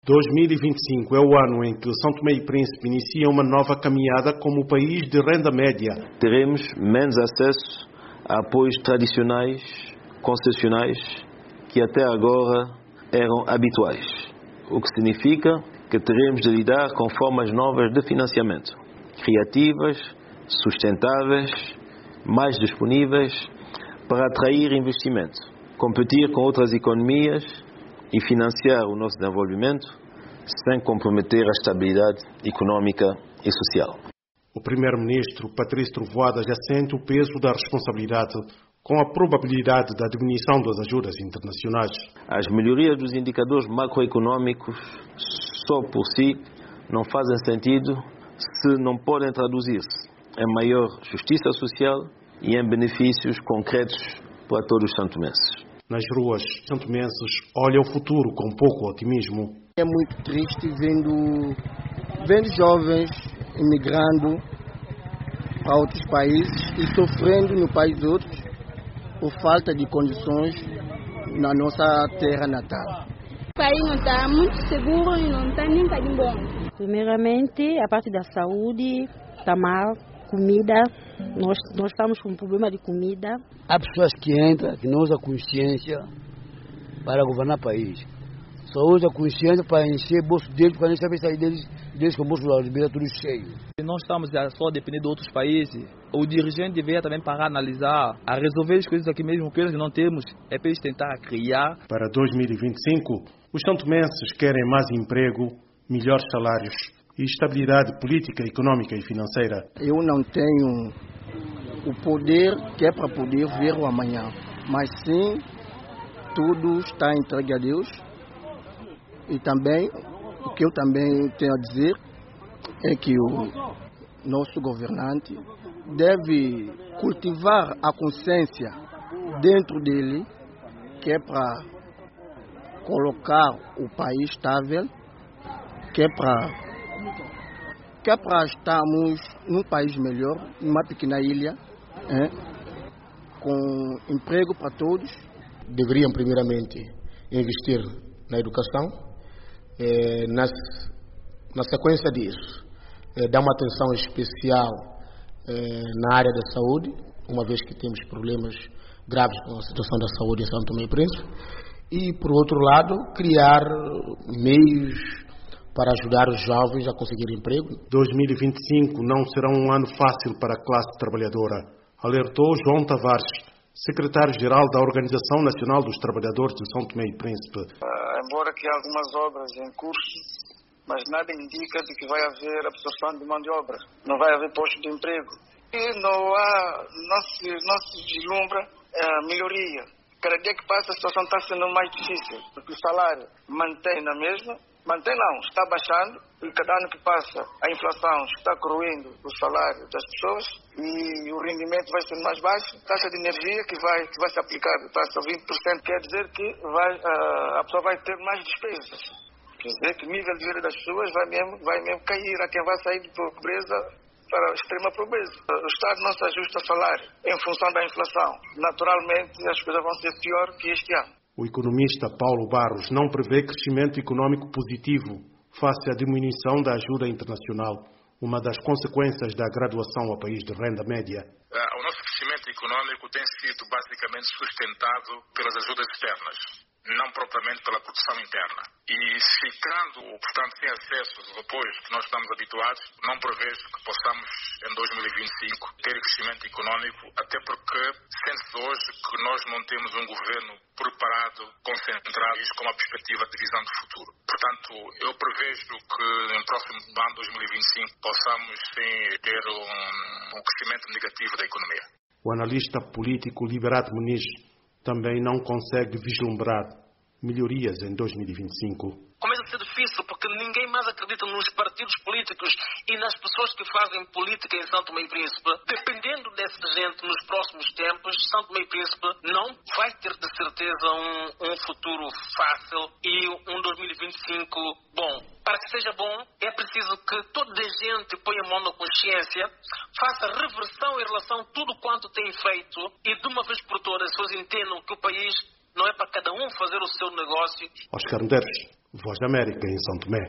2025 é o ano em que São Tomé e Príncipe inicia uma nova caminhada como país de renda média. Teremos menos acesso a apoios tradicionais, concessionais, que até agora eram habituais, o que significa que teremos de lidar com formas novas de financiamento, criativas, sustentáveis, mais disponíveis, para atrair investimento, competir com outras economias e financiar o nosso desenvolvimento sem comprometer a estabilidade econômica e social. O primeiro-ministro Patrício Trovoada já sente o peso da responsabilidade com a probabilidade da diminuição das ajudas internacionais. As melhorias dos indicadores macroeconômicos só por si não fazem sentido se não podem traduzir-se em maior justiça social e em benefícios concretos para todos os santomenses. Nas ruas, santomenses olham o futuro com pouco otimismo. É muito triste vendo jovens imigrando para outros países e sofrendo no país de outros por falta de condições na nossa terra natal. O país não está muito seguro e não está nem bem bom. Primeiramente, a parte da saúde está mal, comida, nós estamos com um problema de comida. Há pessoas que entram, que não usam consciência para governar o país. Só usa consciência para encher o bolso deles, para nem saber sair deles com o bolso da Ribeira tudo cheio. Não estamos só dependendo de outros países. O dirigente deveria também parar, analisar, a resolver as coisas aqui mesmo, que eles não temos, é para eles tentar criar. Para 2025, os santomenses querem mais emprego, melhores salários e estabilidade política, econômica e financeira. Eu não tenho o poder que é para poder ver o amanhã, mas sim, tudo está entregue a Deus. E também, o que eu também tenho a dizer é que o nosso governante deve cultivar a consciência dentro dele, que é para colocar o país estável, que é para estarmos num país melhor, numa pequena ilha, com emprego para todos. Deveriam primeiramente investir na educação. Na sequência disso, dar uma atenção especial na área da saúde, uma vez que temos problemas graves com a situação da saúde em São Tomé e Príncipe, e, por outro lado, criar meios para ajudar os jovens a conseguir emprego. 2025 não será um ano fácil para a classe trabalhadora, alertou João Tavares, secretário-geral da Organização Nacional dos Trabalhadores de São Tomé e Príncipe. Embora que há algumas obras em curso, mas nada indica de que vai haver absorção de mão de obra, não vai haver posto de emprego. E não se vislumbra melhoria. Cada dia que passa a situação está sendo mais difícil, porque o salário mantém na mesma, está baixando, e cada ano que passa a inflação está corroendo o salário das pessoas e o rendimento vai ser mais baixo. A taxa de energia que vai ser aplicada, taxa 20%, quer dizer que a pessoa vai ter mais despesas. Quer dizer que o nível de vida das pessoas vai mesmo cair. Há quem vai sair de pobreza para a extrema pobreza. O Estado não se ajusta ao salário em função da inflação. Naturalmente, as coisas vão ser pior que este ano. O economista Paulo Barros não prevê crescimento econômico positivo face à diminuição da ajuda internacional, uma das consequências da graduação ao país de renda média. O nosso crescimento econômico tem sido basicamente sustentado pelas ajudas externas, não propriamente pela produção interna. E ficando, portanto, sem acesso aos apoios que nós estamos habituados, não prevejo que possamos, em 2025, ter crescimento econômico, até porque sente-se hoje que nós não temos um governo preparado, concentrado com uma perspectiva de visão de futuro. Portanto, eu prevejo que no próximo ano, 2025, possamos sim ter um crescimento negativo da economia. O analista político Liberato Muniz também não consegue vislumbrar melhorias em 2025. Começa a ser difícil porque ninguém mais acredita nos partidos políticos e nas pessoas que fazem política em São Tomé e Príncipe. Dependendo dessa gente nos próximos tempos, São Tomé e Príncipe não vai ter de certeza um futuro fácil e um 2025 bom. Para que seja bom, é preciso que toda a gente ponha a mão na consciência, faça reversão em relação a tudo quanto tem feito e de uma vez por todas as pessoas entendam que o país não é para cada um fazer o seu negócio. Oscar Medeiros, Voz da América, em São Tomé.